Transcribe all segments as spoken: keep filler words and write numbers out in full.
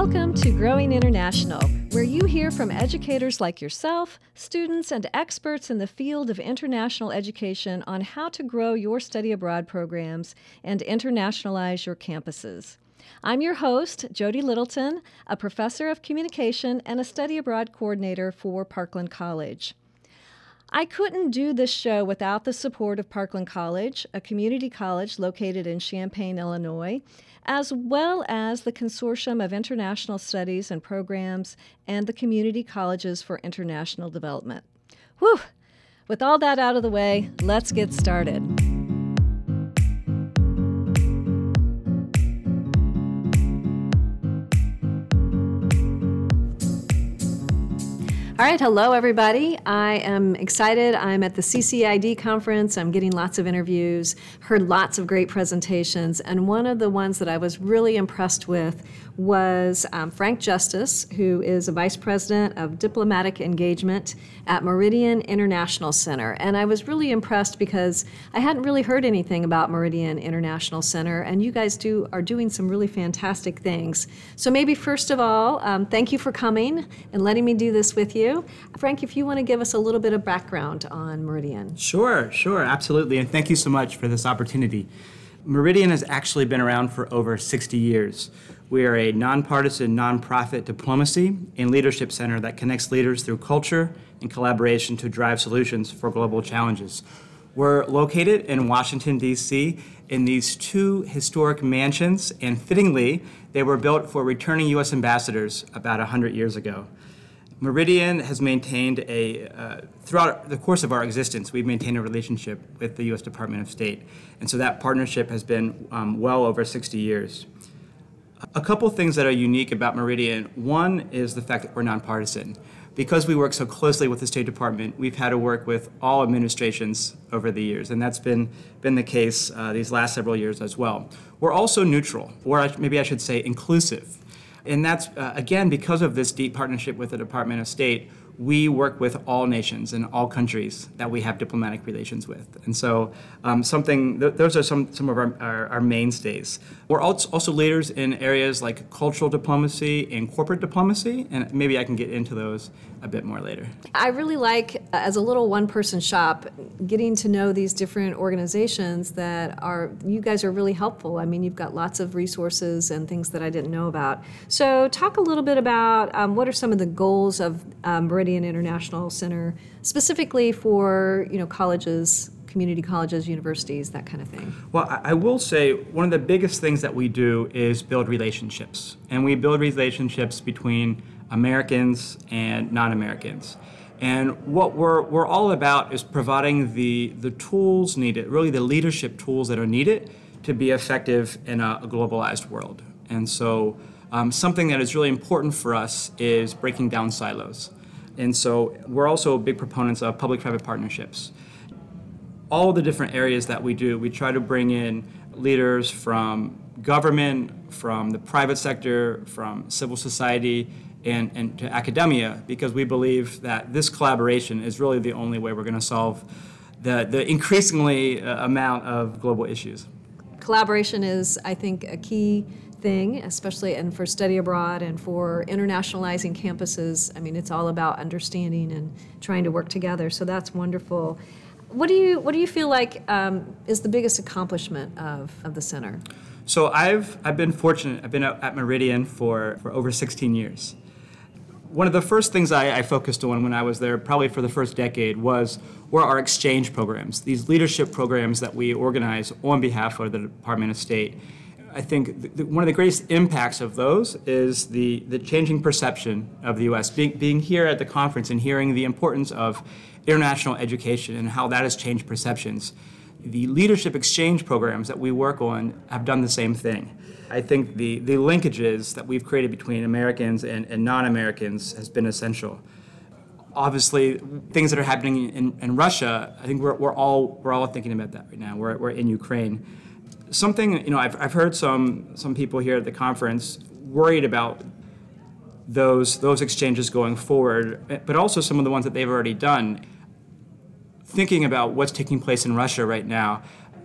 Welcome to Growing International, where you hear from educators like yourself, students, and experts in the field of international education on how to grow your study abroad programs and internationalize your campuses. I'm your host, Jody Littleton, a professor of communication and a study abroad coordinator for Parkland College. I couldn't do this show without the support of Parkland College, a community college located in Champaign, Illinois, as well as the Consortium of International Studies and Programs and the Community Colleges for International Development. Whew! With all that out of the way, let's get started. All right, hello everybody. I am excited. I'm at the C C I D conference. I'm getting lots of interviews, heard lots of great presentations, and one of the ones that I was really impressed with was um, Frank Justice, who is a Vice President of Diplomatic Engagement at Meridian International Center. And I was really impressed because I hadn't really heard anything about Meridian International Center, and you guys do are doing some really fantastic things. So maybe first of all, um, thank you for coming and letting me do this with you. Frank, if you want to give us a little bit of background on Meridian. Sure, sure, absolutely, and thank you so much for this opportunity. Meridian has actually been around for over sixty years. We are a nonpartisan, nonprofit diplomacy and leadership center that connects leaders through culture and collaboration to drive solutions for global challenges. We're located in Washington, D C in these two historic mansions, and fittingly, they were built for returning U S ambassadors about one hundred years ago. Meridian has maintained a, uh, throughout the course of our existence, we've maintained a relationship with the U S Department of State. And so that partnership has been um, well over sixty years. A couple things that are unique about Meridian. One is the fact that we're nonpartisan. Because we work so closely with the State Department, we've had to work with all administrations over the years, and that's been, been the case uh, these last several years as well. We're also neutral, or I, maybe I should say inclusive. And that's, uh, again, because of this deep partnership with the Department of State, we work with all nations and all countries that we have diplomatic relations with. And so um, something, th- those are some, some of our, our, our mainstays. We're also leaders in areas like cultural diplomacy and corporate diplomacy, and maybe I can get into those a bit more later. I really like, as a little one-person shop, getting to know these different organizations that are, you guys are really helpful. I mean, you've got lots of resources and things that I didn't know about. So talk a little bit about um, what are some of the goals of um, Meridian International Center, specifically for, you know, colleges, community colleges, universities, that kind of thing. Well, I will say one of the biggest things that we do is build relationships. And we build relationships between Americans and non-Americans. And what we're we're all about is providing the, the tools needed, really the leadership tools that are needed to be effective in a, a globalized world. And so um, something that is really important for us is breaking down silos. And so we're also big proponents of public-private partnerships. All the different areas that we do, we try to bring in leaders from government, from the private sector, from civil society, and, and to academia, because we believe that this collaboration is really the only way we're going to solve the, the increasingly uh, amount of global issues. Collaboration is, I think, a key thing, especially and for study abroad and for internationalizing campuses. I mean, it's all about understanding and trying to work together, so that's wonderful. What do you what do you feel like um, is the biggest accomplishment of, of the center? So I've I've been fortunate. I've been at Meridian for, for over sixteen years. One of the first things I, I focused on when I was there, probably for the first decade, was were our exchange programs, these leadership programs that we organize on behalf of the Department of State. I think th- th- one of the greatest impacts of those is the, the changing perception of the U S. Being, being here at the conference and hearing the importance of international education and how that has changed perceptions. The leadership exchange programs that we work on have done the same thing. I think the, the linkages that we've created between Americans and, and non-Americans has been essential. Obviously, things that are happening in, in Russia, I think we're, we're all we're all thinking about that right now. We're, we're in Ukraine. Something, you know, I've, I've heard some some people here at the conference worried about those those exchanges going forward, but also some of the ones that they've already done. Thinking about what's taking place in Russia right now,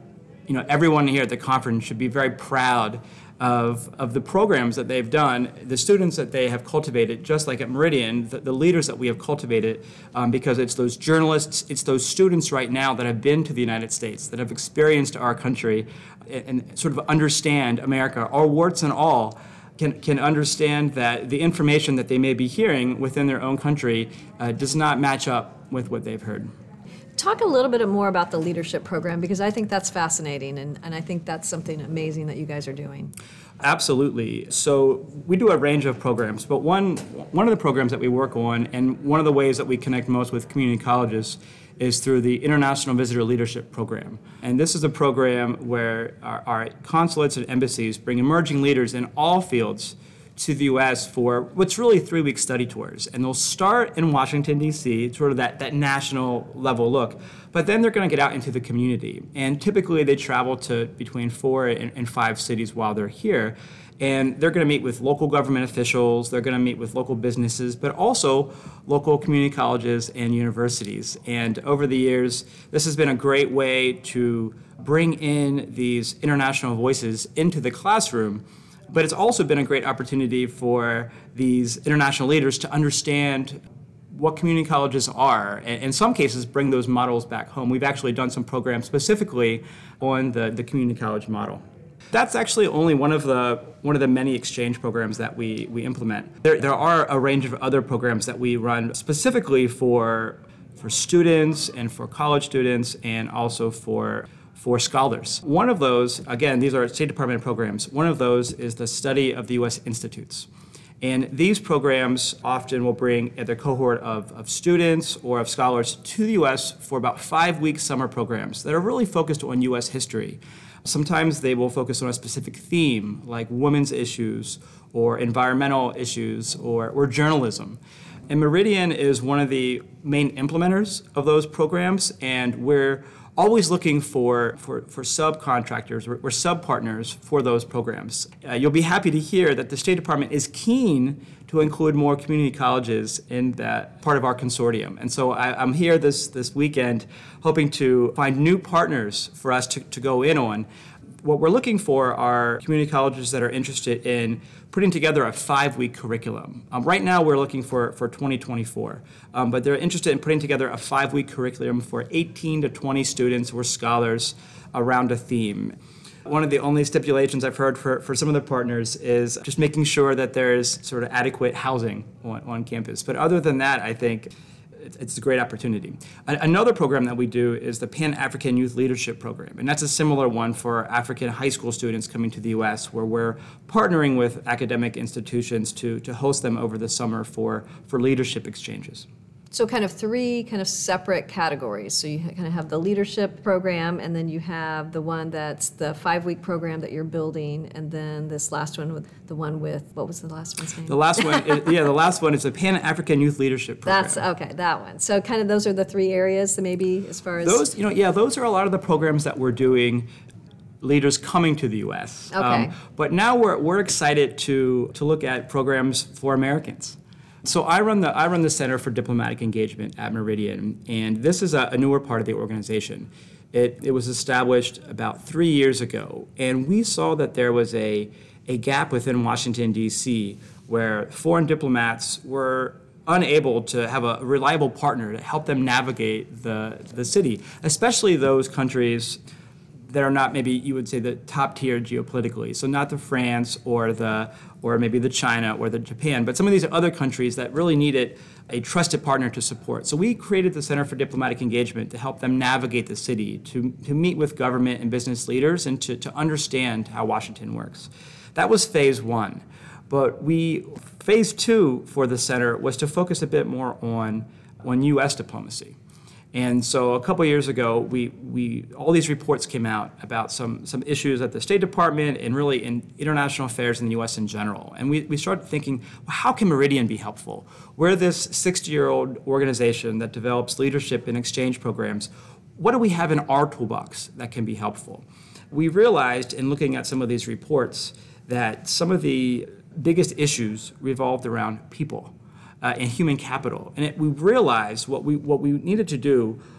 you know, everyone here at the conference should be very proud of, of the programs that they've done, the students that they have cultivated, just like at Meridian, the, the leaders that we have cultivated, um, because it's those journalists, it's those students right now that have been to the United States, that have experienced our country and, and sort of understand America, our warts and all, can, can understand that the information that they may be hearing within their own country uh, does not match up with what they've heard. Talk a little bit more about the leadership program, because I think that's fascinating, and, and I think that's something amazing that you guys are doing. Absolutely. So we do a range of programs, but one one of the programs that we work on, and one of the ways that we connect most with community colleges, is through the International Visitor Leadership Program. And this is a program where our, our consulates and embassies bring emerging leaders in all fields to the U S for what's really three-week study tours. And they'll start in Washington, D C, sort of that, that national level look, but then they're gonna get out into the community. And typically they travel to between four and, and five cities while they're here. And they're gonna meet with local government officials, they're gonna meet with local businesses, but also local community colleges and universities. And over the years, this has been a great way to bring in these international voices into the classroom. But it's also been a great opportunity for these international leaders to understand what community colleges are, and in some cases bring those models back home. We've actually done some programs specifically on the, the community college model. That's actually only one of the one of the many exchange programs that we, we implement. There, there are a range of other programs that we run specifically for, for students and for college students, and also for for scholars. One of those, again, these are State Department programs, one of those is the study of the U S institutes. And these programs often will bring either a cohort of, of students or of scholars to the U S for about five-week summer programs that are really focused on U S history. Sometimes they will focus on a specific theme, like women's issues or environmental issues or, or journalism. And Meridian is one of the main implementers of those programs, and we're always looking for, for, for subcontractors or, or sub-partners for those programs. Uh, you'll be happy to hear that the State Department is keen to include more community colleges in that part of our consortium. And so I, I'm here this, this weekend hoping to find new partners for us to, to go in on. What we're looking for are community colleges that are interested in putting together a five-week curriculum. Um, right now we're looking for, for twenty twenty-four, um, but they're interested in putting together a five-week curriculum for eighteen to twenty students or scholars around a theme. One of the only stipulations I've heard for, for some of the partners is just making sure that there's sort of adequate housing on, on campus. But other than that, I think it's a great opportunity. Another program that we do is the Pan-African Youth Leadership Program, and that's a similar one for African high school students coming to the U S, where we're partnering with academic institutions to, to host them over the summer for, for leadership exchanges. So kind of three kind of separate categories. So you kind of have the leadership program, and then you have the one that's the five-week program that you're building, and then this last one with the one with, what was the last one's name? The last one, is, yeah, the last one is the Pan-African Youth Leadership Program. That's, okay, that one. So kind of those are the three areas, so maybe as far as... Those, you know, yeah, those are a lot of the programs that we're doing, leaders coming to the U S. Okay. Um, but now we're, we're excited to, to look at programs for Americans. So I run the I run the Center for Diplomatic Engagement at Meridian, and this is a, a newer part of the organization. It, it was established about three years ago, and we saw that there was a, a gap within Washington, D C, where foreign diplomats were unable to have a reliable partner to help them navigate the, the city, especially those countries that are not maybe you would say the top tier geopolitically. So not the France or the or maybe the China or the Japan, but some of these other countries that really needed a trusted partner to support. So we created the Center for Diplomatic Engagement to help them navigate the city, to, to meet with government and business leaders, and to, to understand how Washington works. That was phase one. But we phase two for the center was to focus a bit more on, on U S diplomacy. And so a couple years ago, we, we all these reports came out about some, some issues at the State Department and really in international affairs in the U S in general. And we, we started thinking, well, how can Meridian be helpful? We're this sixty-year-old organization that develops leadership and exchange programs. What do we have in our toolbox that can be helpful? We realized in looking at some of these reports that some of the biggest issues revolved around people. Uh, and human capital. And it, we realized what we what we needed to do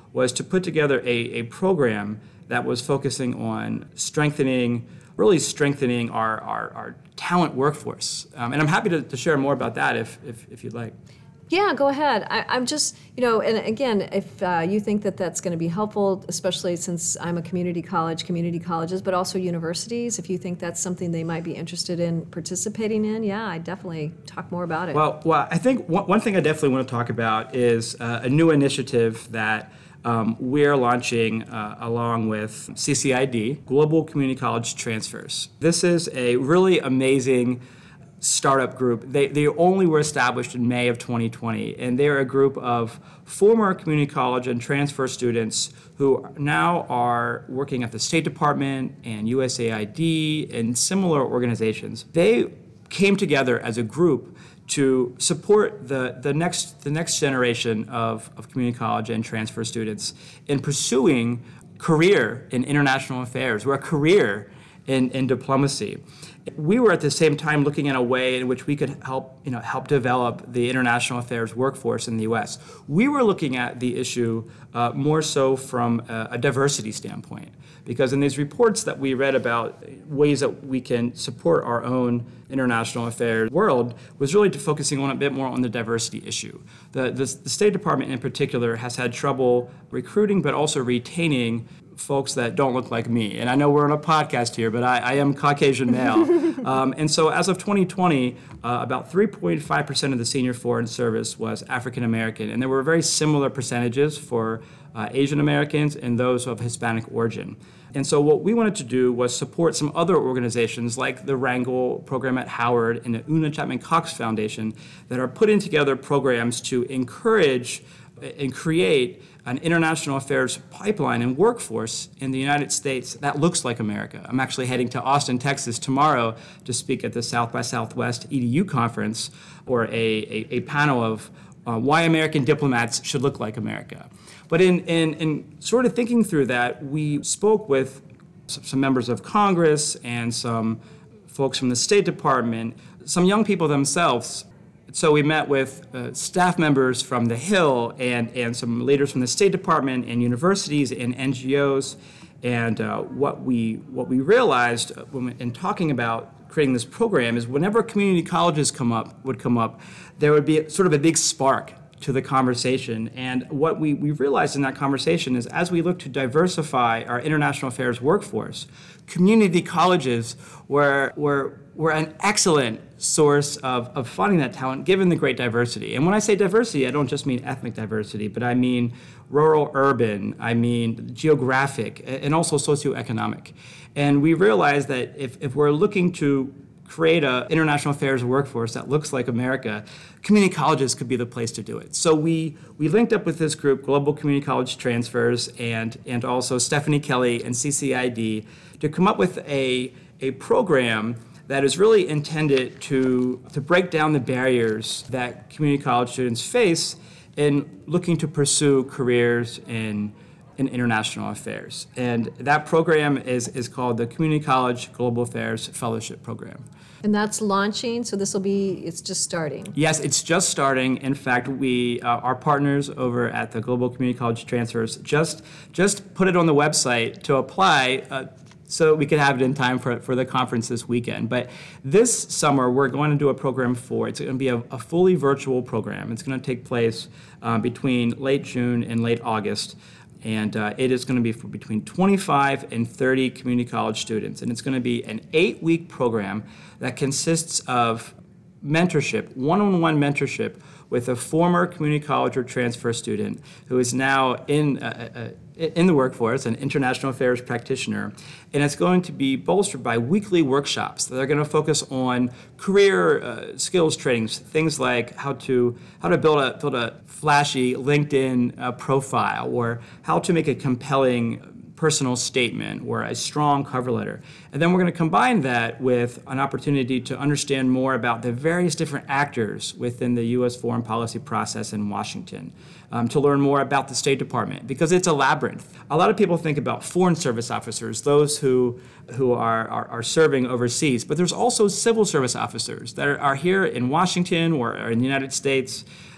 was to put together a, a program that was focusing on strengthening, really strengthening our, our, our talent workforce. Um, and I'm happy to, to share more about that if, if, if you'd like. Yeah, go ahead. I, I'm just, you know, and again, if uh, you think that that's going to be helpful, especially since I'm a community college, community colleges, but also universities, if you think that's something they might be interested in participating in, yeah, I definitely talk more about it. Well, well, I think one, one thing I definitely want to talk about is uh, a new initiative that um, we're launching uh, along with C C I D, Global Community College Transfers. This is a really amazing startup group. They, they only were established in May of twenty twenty, and they're a group of former community college and transfer students who now are working at the State Department and U S A I D and similar organizations. They came together as a group to support the, the next the next generation of, of community college and transfer students in pursuing career in international affairs or a career in, in diplomacy. We were at the same time looking at a way in which we could help, you know, help develop the international affairs workforce in the U S. We were looking at the issue uh, more so from a, a diversity standpoint, because in these reports that we read about ways that we can support our own international affairs world was really focusing on a bit more on the diversity issue. The, the, the State Department in particular has had trouble recruiting but also retaining folks that don't look like me. And I know we're on a podcast here, but I, I am Caucasian male. um, and so as of twenty twenty, uh, about three point five percent of the senior foreign service was African American. And there were very similar percentages for uh, Asian Americans and those of Hispanic origin. And so what we wanted to do was support some other organizations like the Wrangle program at Howard and the Una Chapman Cox Foundation that are putting together programs to encourage and create an international affairs pipeline and workforce in the United States that looks like America. I'm actually heading to Austin, Texas tomorrow to speak at the South by Southwest E D U conference, or a, a, a panel of uh, why American diplomats should look like America. But in, in, in sort of thinking through that, we spoke with some members of Congress and some folks from the State Department, some young people themselves. So we met with uh, staff members from the Hill and, and some leaders from the State Department and universities and N G Os. And uh, what we what we realized when we, in talking about creating this program is whenever community colleges come up would come up, there would be sort of a big spark to the conversation. And what we, we realized in that conversation is as we look to diversify our international affairs workforce, community colleges were, were, were an excellent source of, of finding that talent given the great diversity. And when I say diversity, I don't just mean ethnic diversity, but I mean rural, urban, I mean geographic, and also socioeconomic. And we realized that if, if we're looking to create an international affairs workforce that looks like America, community colleges could be the place to do it. So we we linked up with this group, Global Community College Transfers, and and also Stephanie Kelly and C C I D, to come up with a, a program that is really intended to, to break down the barriers that community college students face in looking to pursue careers in in international affairs. And that program is, is called the Community College Global Affairs Fellowship Program. And that's launching, so this will be, it's just starting. Yes, it's just starting. In fact, we, uh, our partners over at the Global Community College Transfers just, just put it on the website to apply uh, so we could have it in time for, for the conference this weekend. But this summer, we're going to do a program for, it's going to be a, a fully virtual program. It's going to take place uh, between late June and late August. And uh, it is going to be for between twenty-five and thirty community college students. And it's going to be an eight-week program that consists of mentorship, one-on-one mentorship with a former community college or transfer student who is now in uh, uh, in the workforce, an international affairs practitioner. And it's going to be bolstered by weekly workshops that are going to focus on career uh, skills trainings, things like how to how to build a build a flashy LinkedIn uh, profile, or how to make a compelling personal statement or a strong cover letter. And then we're going to combine that with an opportunity to understand more about the various different actors within the U S foreign policy process in Washington, um, to learn more about the State Department, because it's a labyrinth. A lot of people think about foreign service officers, those who who are, are, are serving overseas, but there's also civil service officers that are, are here in Washington or, or in the United States.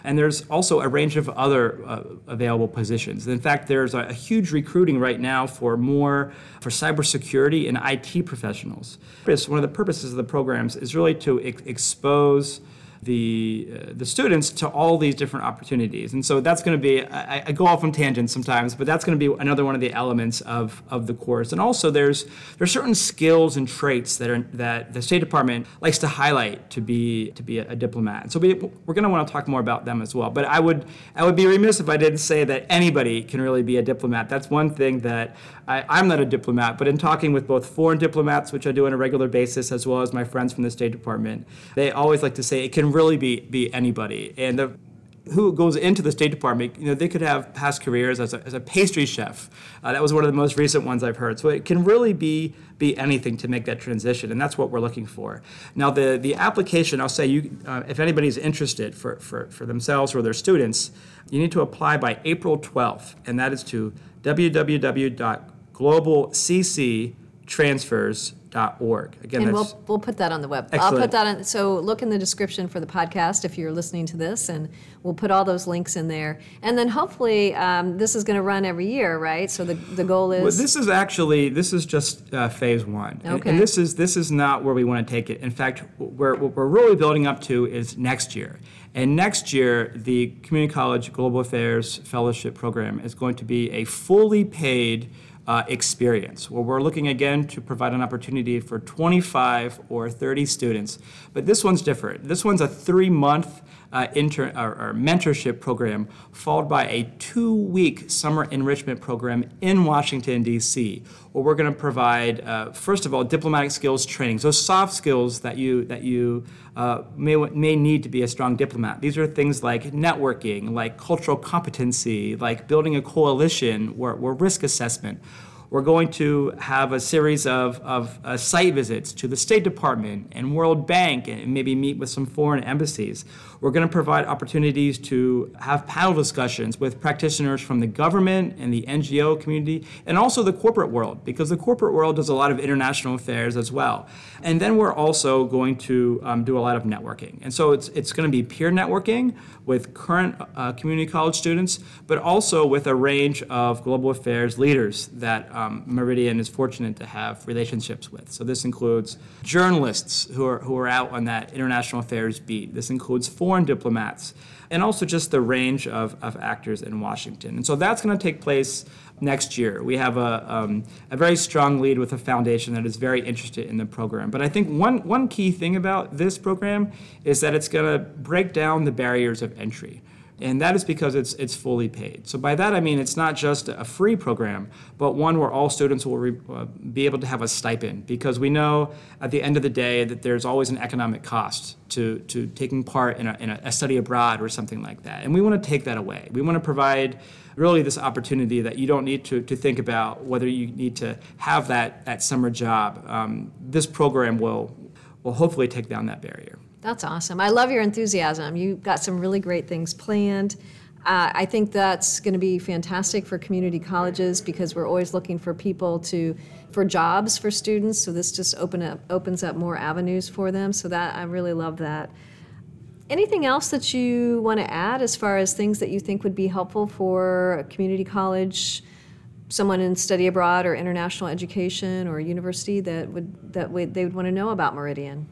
And there's also a range of other uh, available positions. In fact, there's a, a huge recruiting right now for more for cybersecurity and I T professionals. One of the purposes of the programs is really to ex- expose the uh, the students to all these different opportunities. And so that's going to be, I, I go off on tangents sometimes, but that's going to be another one of the elements of, of the course. And also there's there's certain skills and traits that are that the State Department likes to highlight to be to be a, a diplomat. And so we, we're going to want to talk more about them as well. But I would I would be remiss if I didn't say that anybody can really be a diplomat. That's one thing that I, I'm not a diplomat, but in talking with both foreign diplomats, which I do on a regular basis, as well as my friends from the State Department, they always like to say it can really be be anybody. And the, who goes into the State Department, you know, they could have past careers as a, as a pastry chef. Uh, that was one of the most recent ones I've heard. So it can really be be anything to make that transition, and that's what we're looking for. Now, the the application, I'll say, you uh, if anybody's interested for, for, for themselves or their students, you need to apply by April twelfth, and that is to w w w dot global c c transfers dot org. Again, and that's, we'll we'll put that on the web. Excellent. I'll put that on. So look in the description for the podcast if you're listening to this, and we'll put all those links in there. And then hopefully um, this is going to run every year, right? So the the goal is. Well, this is actually this is just uh, phase one, and, okay. and this is this is not where we want to take it. In fact, where what we're really building up to is next year. And next year, the Community College Global Affairs Fellowship Program is going to be a fully paid Uh, experience, where we're looking again to provide an opportunity for twenty-five or thirty students. But this one's different. This one's a three-month uh, inter- or, or mentorship program, followed by a two-week summer enrichment program in Washington, D C, where we're going to provide, uh, first of all, diplomatic skills training, those soft skills that you that you uh, may may need to be a strong diplomat. These are things like networking, like cultural competency, like building a coalition, or, or risk assessment. We're going to have a series of, of uh, site visits to the State Department and World Bank, and maybe meet with some foreign embassies. We're going to provide opportunities to have panel discussions with practitioners from the government and the N G O community, and also the corporate world, because the corporate world does a lot of international affairs as well. And then we're also going to um, do a lot of networking. And so it's it's going to be peer networking with current uh, community college students, but also with a range of global affairs leaders that um, Meridian is fortunate to have relationships with. So this includes journalists who are who are out on that international affairs beat. This includes foreign diplomats, and also just the range of, of actors in Washington. And so that's going to take place next year. We have a, um, a very strong lead with a foundation that is very interested in the program. But I think one, one key thing about this program is that it's going to break down the barriers of entry. And that is because it's it's fully paid. So by that I mean it's not just a free program, but one where all students will re, uh, be able to have a stipend, because we know at the end of the day that there's always an economic cost to, to taking part in, a, in a study abroad or something like that. And we want to take that away. We want to provide really this opportunity that you don't need to, to think about whether you need to have that, that summer job. Um, this program will will hopefully take down that barrier. That's awesome. I love your enthusiasm. You've got some really great things planned. Uh, I think that's going to be fantastic for community colleges, because we're always looking for people to, for jobs for students. So this just open up, opens up more avenues for them. So that I really love that. Anything else that you want to add as far as things that you think would be helpful for a community college, someone in study abroad or international education or university that would that would, they would want to know about Meridian?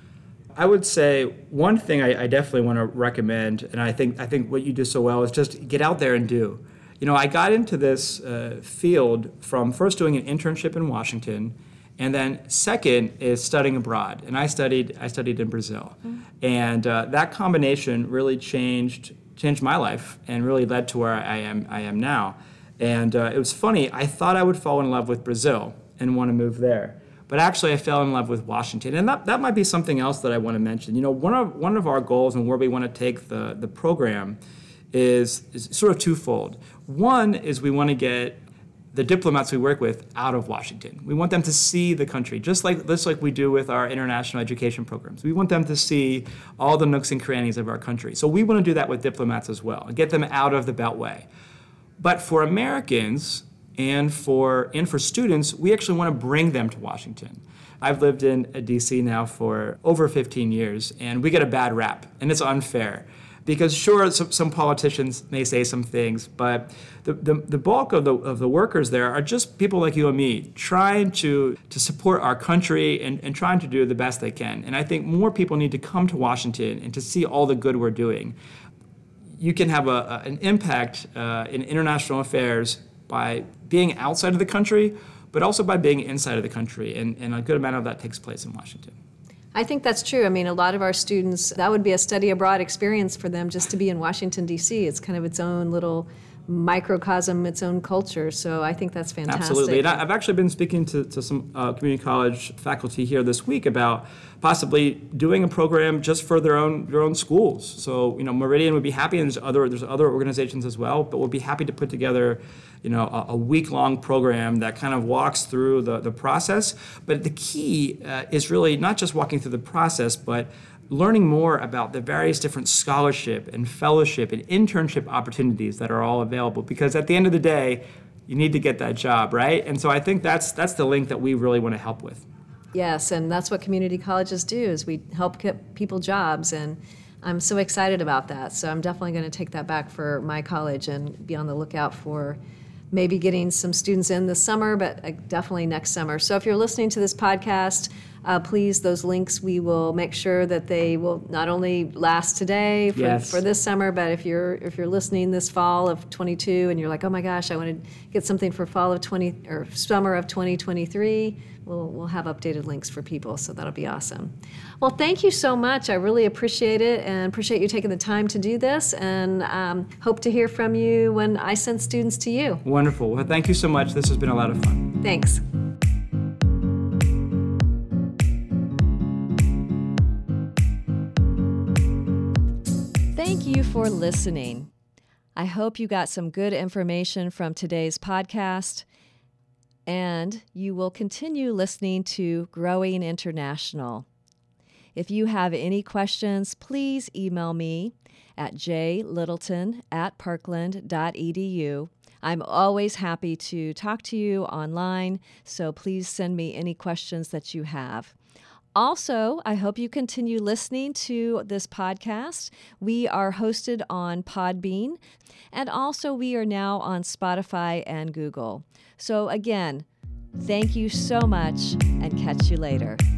I would say one thing I, I definitely want to recommend, and I think I think what you do so well, is just get out there and do. You know, I got into this uh, field from first doing an internship in Washington, and then second is studying abroad. And I studied I studied in Brazil, mm-hmm. and uh, that combination really changed changed my life and really led to where I am I am now. And uh, it was funny. I thought I would fall in love with Brazil and want to move there. But actually, I fell in love with Washington. And that, that might be something else that I want to mention. You know, one of one of our goals and where we want to take the, the program is, is sort of twofold. One is we want to get the diplomats we work with out of Washington. We want them to see the country, just like just like we do with our international education programs. We want them to see all the nooks and crannies of our country. So we want to do that with diplomats as well, and get them out of the Beltway. But for Americans, and for and for students, we actually want to bring them to Washington. I've lived in D C now for over fifteen years, and we get a bad rap, and it's unfair. Because sure, some, some politicians may say some things, but the, the, the bulk of the of the workers there are just people like you and me trying to, to support our country and, and trying to do the best they can. And I think more people need to come to Washington and to see all the good we're doing. You can have a, a, an impact uh, in international affairs by being outside of the country, but also by being inside of the country. And, and a good amount of that takes place in Washington. I think that's true. I mean, a lot of our students, that would be a study abroad experience for them just to be in Washington, D C. It's kind of its own little microcosm, its own culture. So I think that's fantastic. Absolutely. And I've actually been speaking to, to some uh, community college faculty here this week about possibly doing a program just for their own their own schools. So, you know, Meridian would be happy, and there's other there's other organizations as well, but we'll be happy to put together, you know, a, a week-long program that kind of walks through the, the process. But the key uh, is really not just walking through the process, but learning more about the various different scholarship and fellowship and internship opportunities that are all available. Because at the end of the day, you need to get that job, right? And so I think that's that's the link that we really want to help with. Yes, and that's what community colleges do, is we help get people jobs, and I'm so excited about that. So I'm definitely going to take that back for my college and be on the lookout for maybe getting some students in this summer, but definitely next summer. So if you're listening to this podcast, uh, please, those links, we will make sure that they will not only last today for, yes. for this summer, but if you're if you're listening this fall of twenty-two and you're like, oh my gosh, I want to get something for fall of twenty or summer of twenty twenty-three, we'll we'll have updated links for people. So that'll be awesome. Well, thank you so much. I really appreciate it and appreciate you taking the time to do this, and um, hope to hear from you when I send students to you. Wonderful. Well, thank you so much. This has been a lot of fun. Thanks. Thank you for listening. I hope you got some good information from today's podcast, and you will continue listening to Growing International. If you have any questions, please email me at j littleton at parkland dot e d u. I'm always happy to talk to you online, so please send me any questions that you have. Also, I hope you continue listening to this podcast. We are hosted on Podbean, and also we are now on Spotify and Google. So again, thank you so much, and catch you later.